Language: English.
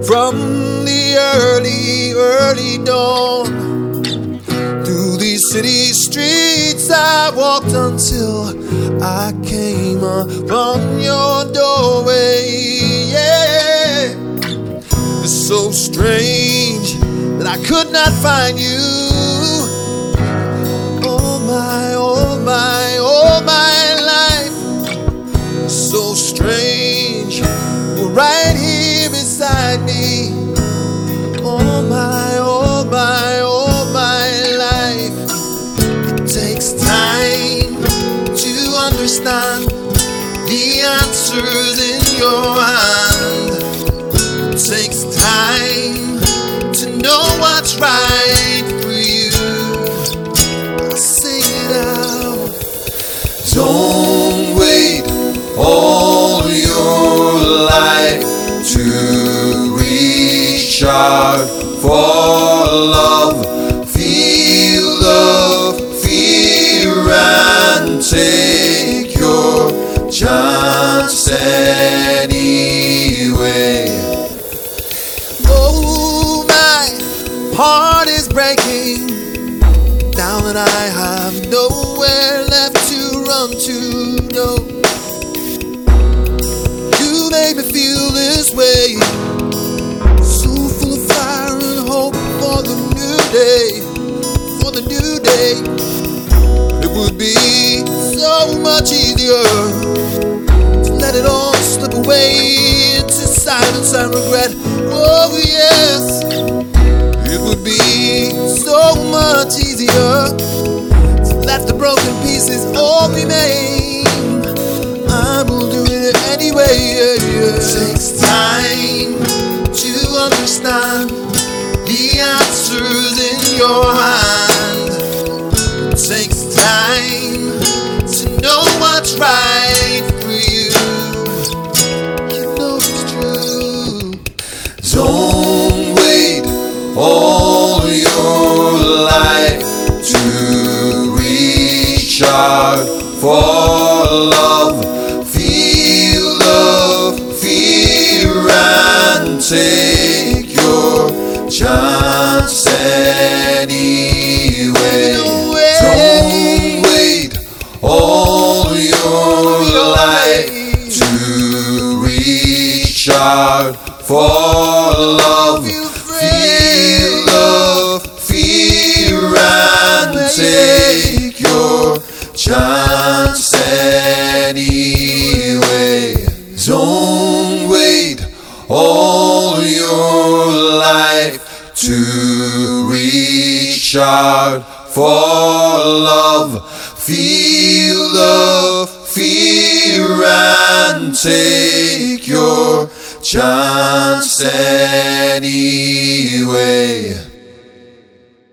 From the early, early dawn, through these city streets I walked until I came upon your doorway. Yeah, it's so strange that I could not find you. Oh my, oh my, oh my life, so strange, you're right here beside me. Oh my, oh my, oh my life. It takes time to understand the answers in your hand. It takes time to know what's right for you. I'll sing it out. Don't wait all your life to reach out for love. Feel the fear and take your chance anyway. Oh, my heart is breaking now that I have nowhere left to run to. No, you made me feel this way, so full of fire and hope for the new day, for the new day. It would be so much easier to let it all slip away into silence and regret. Oh yes, it would be so much easier to let the broken pieces all remain. I will do it anyway. Yeah, yeah. It takes time to understand the answers in your hand. It takes time to know what's right for you. You know it's true. Don't wait all your life to reach out for love. Feel the fear and take your chance anyway. Don't wait all your life to reach out for love. Feel the fear and take your chance anyway. Don't wait all your life to reach out for love. Feel the fear and take your chance anyway.